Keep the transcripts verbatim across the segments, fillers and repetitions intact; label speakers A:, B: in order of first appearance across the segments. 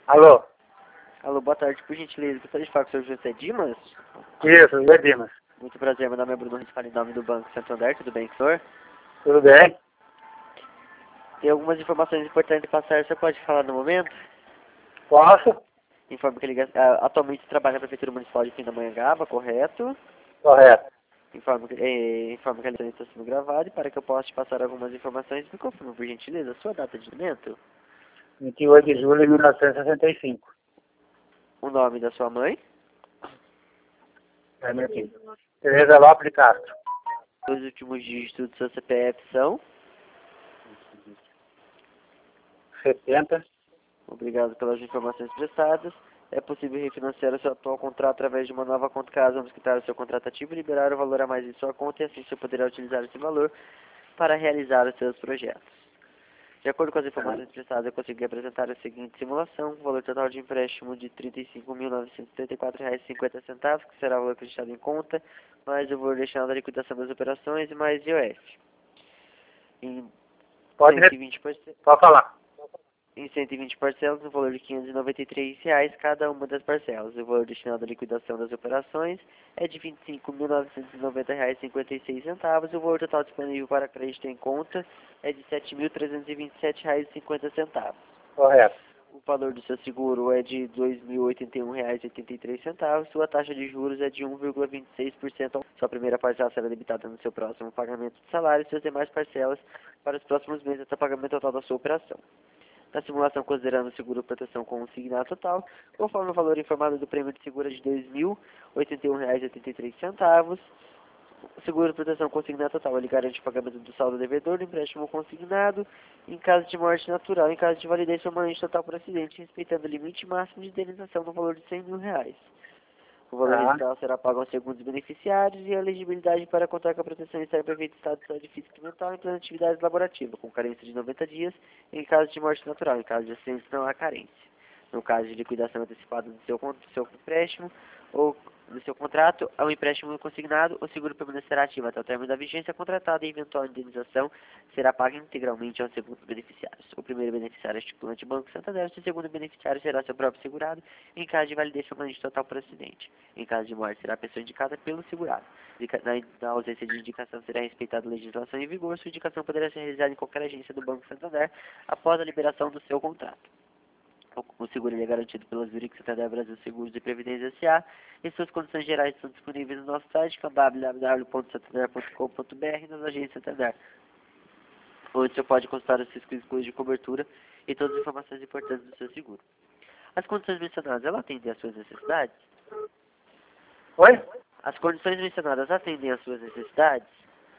A: Alô?
B: Alô, boa tarde, por gentileza. Gostaria de falar com o senhor José Dimas?
A: Isso, José Dimas.
B: Muito prazer, meu nome é Bruno Riscali, em nome do Banco Santander, tudo bem com o senhor?
A: Tudo bem?
B: Tem algumas informações importantes para passar, você pode falar no momento?
A: Posso?
B: Informo que ele ah, atualmente trabalha na Prefeitura Municipal de Pindamonhangaba, correto?
A: Correto.
B: Informo que, eh, informo que ele está sendo gravado e para que eu possa te passar algumas informações, me confirma, por gentileza, a sua data de nascimento,
A: vinte e oito de julho de mil novecentos e sessenta e cinco.
B: o nome da sua mãe,
A: É meu aqui. Tereza Lopes de Castro.
B: os últimos dígitos do seu C P F são,
A: setenta.
B: obrigado pelas informações prestadas. É possível refinanciar o seu atual contrato através de uma nova conta caso vamos quitar o seu contrato ativo e liberar o valor a mais em sua conta e assim você poderá utilizar esse valor para realizar os seus projetos. De acordo com as informações prestadas, eu consegui apresentar a seguinte simulação: o valor total de empréstimo de trinta e cinco mil novecentos e setenta e quatro reais e cinquenta centavos, que será o valor acreditado em conta, mais o valor destinado à liquidação das operações e mais I O F. Em
A: Pode,
B: cento e vinte por cento.
A: Pode falar.
B: Em cento e vinte parcelas, no valor de quinhentos e noventa e três reais cada uma das parcelas. O valor destinado à liquidação das operações é de vinte e cinco mil novecentos e noventa reais e cinquenta e seis centavos. O valor total disponível para crédito em conta é de sete mil trezentos e vinte e sete reais e cinquenta centavos.
A: Correto.
B: O valor do seu seguro é de dois mil e oitenta e um reais e oitenta e três centavos. Sua taxa de juros é de um vírgula vinte e seis por cento. Sua primeira parcela será debitada no seu próximo pagamento de salário e suas demais parcelas para os próximos meses até o pagamento total da sua operação. Na simulação, considerando o seguro proteção consignado total, conforme o valor informado do prêmio de seguro é de dois mil e oitenta e um reais e oitenta e três centavos. O seguro de proteção consignado total, ele garante o pagamento do saldo devedor do empréstimo consignado em caso de morte natural, em caso de validez permanente total por acidente, respeitando o limite máximo de indenização no valor de cem mil reais. O valor
A: Ah.
B: residual será pago aos segundos beneficiários e a elegibilidade para contar com a proteção está em perfeito estado de saúde física e mental em plena atividade laborativa, com carência de noventa dias, em caso de morte natural. Em caso de acidente, não há carência. No caso de liquidação antecipada do seu, do seu empréstimo ou do seu contrato, ao empréstimo consignado, o seguro permanecerá ativo até o término da vigência contratada e eventual indenização será paga integralmente aos segundos beneficiários. O primeiro beneficiário é estipulante Banco Santander, o segundo beneficiário será seu próprio segurado, em caso de validez permanente total por acidente. Em caso de morte, será a pessoa indicada pelo segurado. Na, na ausência de indicação, será respeitada a legislação em vigor. Sua indicação poderá ser realizada em qualquer agência do Banco Santander após a liberação do seu contrato. O seguro é garantido pelas Zurich Santander Brasil Seguros e Previdência S A e suas condições gerais estão disponíveis no nosso site, que é w w w ponto santander ponto com ponto b r, nas agências Santander, onde você pode consultar os seus riscos de cobertura e todas as informações importantes do seu seguro. As condições mencionadas, elas atendem às suas necessidades?
A: Oi?
B: As condições mencionadas atendem às suas necessidades?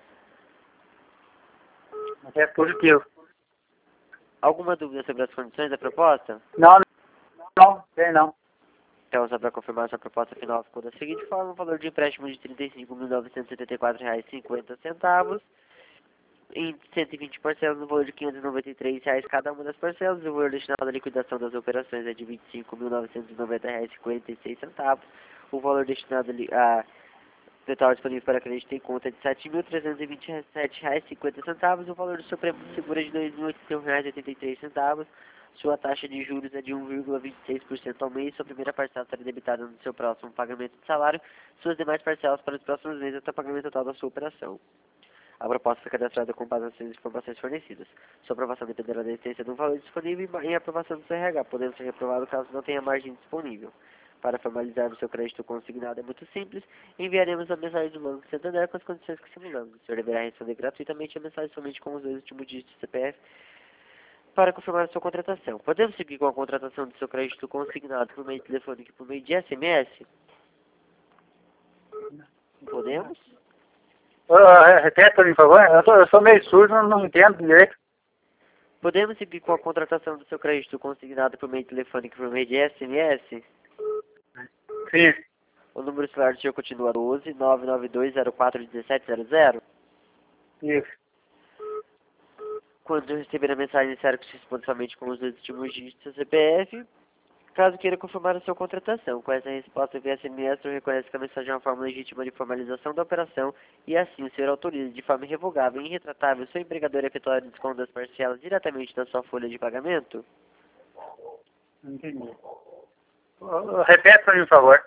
A: É positivo.
B: Alguma dúvida sobre as condições da proposta?
A: Não, não, tem não.
B: Então, só para confirmar, sua proposta final ficou da seguinte forma: o valor de empréstimo de trinta e cinco mil novecentos e setenta e quatro reais e cinquenta centavos, em cento e vinte parcelas, no valor de quinhentos e noventa e três reais cada uma das parcelas. O valor destinado à liquidação das operações é de vinte e cinco mil novecentos e noventa reais e cinquenta e seis centavos. O valor destinado a total disponível para crédito em conta é de sete mil trezentos e vinte e sete reais e cinquenta centavos. O valor do seu prêmio de seguro é de dois mil e oitenta e um reais e oitenta e três centavos. Sua taxa de juros é de um vírgula vinte e seis por cento ao mês. Sua primeira parcela será debitada no seu próximo pagamento de salário. Suas demais parcelas para os próximos meses até o pagamento total da sua operação. A proposta foi cadastrada com base nas informações fornecidas. Sua aprovação dependerá da existência de um valor disponível e aprovação do C R H, podendo ser reprovado caso não tenha margem disponível. Para formalizar o seu crédito consignado é muito simples. Enviaremos a mensagem do Banco Santander com as condições que simulamos. O senhor deverá responder gratuitamente a mensagem somente com os dois últimos dígitos do C P F para confirmar a sua contratação. Podemos seguir com a contratação do seu crédito consignado por meio telefônico e por meio de S M S? Podemos?
A: Uh, repete, por favor. Eu, tô, eu sou meio surdo, não, não entendo direito.
B: Podemos seguir com a contratação do seu crédito consignado por meio telefônico e por meio de S M S?
A: Sim.
B: O número celular do senhor continua doze, nove nove dois, zero quatro, um sete zero zero.
A: Isso.
B: Quando receber a mensagem, necessário que se responda somente com os dois últimos dígitos do C P F, caso queira confirmar a sua contratação. Com essa resposta via S M S, o reconhece que a mensagem é uma forma legítima de formalização da operação e assim o senhor autoriza de forma irrevogável e irretratável o seu empregador a efetuar o desconto das parcelas diretamente da sua folha de pagamento?
A: Não entendi. Uh, Repete para mim, por favor.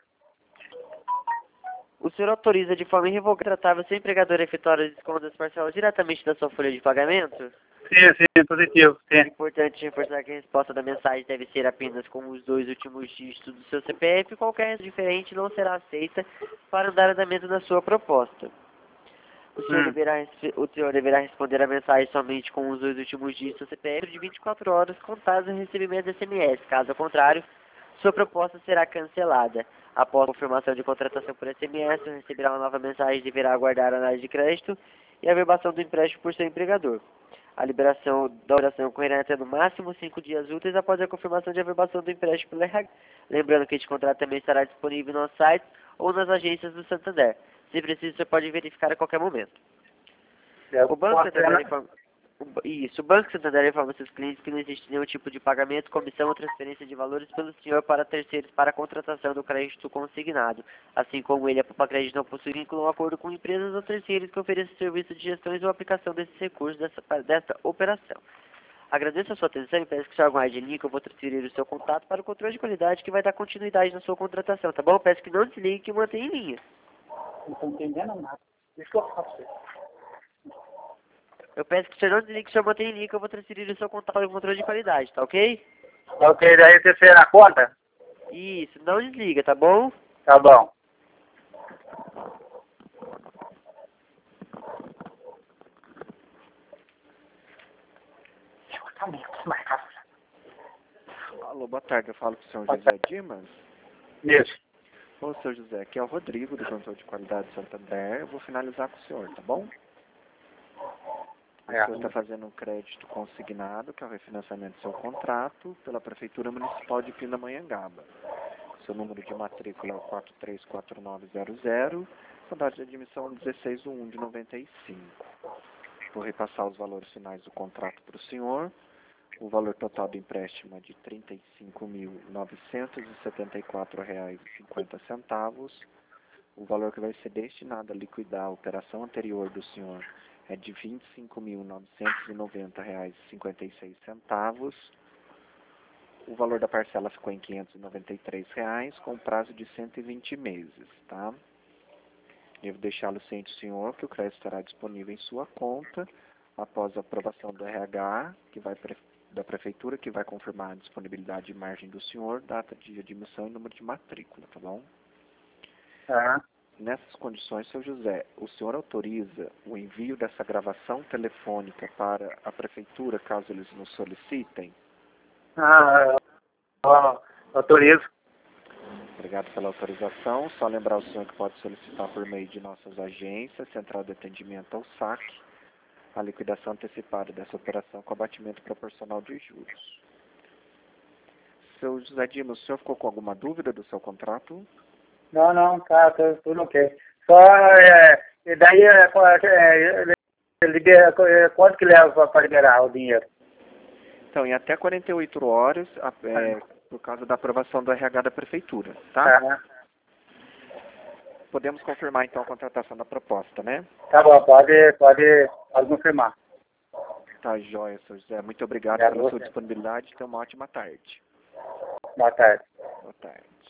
B: O senhor autoriza de forma irrevogável seu empregador a efetuar as descontos das parcelas diretamente da sua folha de pagamento?
A: Sim, sim, positivo,
B: É
A: sim.
B: importante reforçar que a resposta da mensagem deve ser apenas com os dois últimos dígitos do seu C P F e qualquer resposta diferente não será aceita para dar andamento na sua proposta. O senhor,
A: Hum.
B: deverá, o senhor deverá responder a mensagem somente com os dois últimos dígitos do C P F de vinte e quatro horas contados o recebimento do S M S. Caso contrário, sua proposta será cancelada. Após a confirmação de contratação por S M S, receberá uma nova mensagem e deverá aguardar a análise de crédito e a averbação do empréstimo por seu empregador. A liberação da oração ocorrerá até no máximo cinco dias úteis após a confirmação de averbação do empréstimo pelo R H. Lembrando que este contrato também estará disponível no site ou nas agências do Santander. Se preciso, você pode verificar a qualquer momento. O Banco Santander informa... Isso, o Banco Santander informa seus clientes que não existe nenhum tipo de pagamento, comissão ou transferência de valores pelo senhor para terceiros para a contratação do crédito consignado, assim como ele, a Poupa Crédito, não possui vínculo ou acordo com empresas ou terceiros que ofereçam serviço de gestões ou aplicação desses recursos dessa, dessa operação. Agradeço a sua atenção e peço que o senhor aguarde em linha que eu vou transferir o seu contato para o controle de qualidade que vai dar continuidade na sua contratação, tá bom? Peço que não desligue e que mantenha em linha.
A: Não estou entendendo nada. Isso que eu faço.
B: Eu peço que o senhor não desligue, que o senhor mantenha em linha, que eu vou transferir o seu contato para o controle de qualidade, tá ok?
A: Ok, daí você na conta?
B: Isso, não desliga, tá bom?
A: Tá bom.
C: Alô, boa tarde, eu falo com o senhor José Dimas.
A: Isso.
C: Ô, senhor José, aqui é o Rodrigo, do Controle de Qualidade de Santander. Eu vou finalizar com o senhor, tá bom? O
A: É.
C: senhor está fazendo um crédito consignado, que é o refinanciamento do seu contrato, pela Prefeitura Municipal de Pindamonhangaba. Seu número de matrícula é o quatro três quatro nove zero zero, a data de admissão é dezesseis de um de noventa e cinco. Vou repassar os valores finais do contrato para o senhor. O valor total do empréstimo é de trinta e cinco mil novecentos e setenta e quatro reais e cinquenta centavos. O valor que vai ser destinado a liquidar a operação anterior do senhor é de vinte e cinco mil novecentos e noventa reais e cinquenta e seis centavos. O valor da parcela ficou em quinhentos e noventa e três reais, com prazo de cento e vinte meses, tá? Devo deixá-lo ciente, senhor, que o crédito estará disponível em sua conta após a aprovação do R H, que vai pre... da Prefeitura, que vai confirmar a disponibilidade de margem do senhor, data de admissão e número de matrícula, tá bom?
A: Tá.
C: Nessas condições, seu José, o senhor autoriza o envio dessa gravação telefônica para a Prefeitura, caso eles nos solicitem?
A: Ah, ó, autorizo.
C: Obrigado pela autorização. Só lembrar o senhor que pode solicitar por meio de nossas agências, Central de Atendimento ao S A C, a liquidação antecipada dessa operação com abatimento proporcional de juros. Seu José Dimas, o senhor ficou com alguma dúvida do seu contrato?
A: Não, não, tá, tá tudo ok. Só, é, e daí, é, é, é, libera, é, quanto que leva para liberar o dinheiro?
C: Então, em até quarenta e oito horas, a- é, por causa da aprovação do R H da Prefeitura, tá?
A: Tá,
C: Podemos confirmar, então, a contratação da proposta, né?
A: tá bom, pode, pode, pode confirmar.
C: Tá, joia, seu José. Muito obrigado
A: Obrigado
C: pela
A: a
C: sua
A: você.
C: disponibilidade. Tenha uma ótima tarde.
A: Boa tarde.
C: Boa tarde.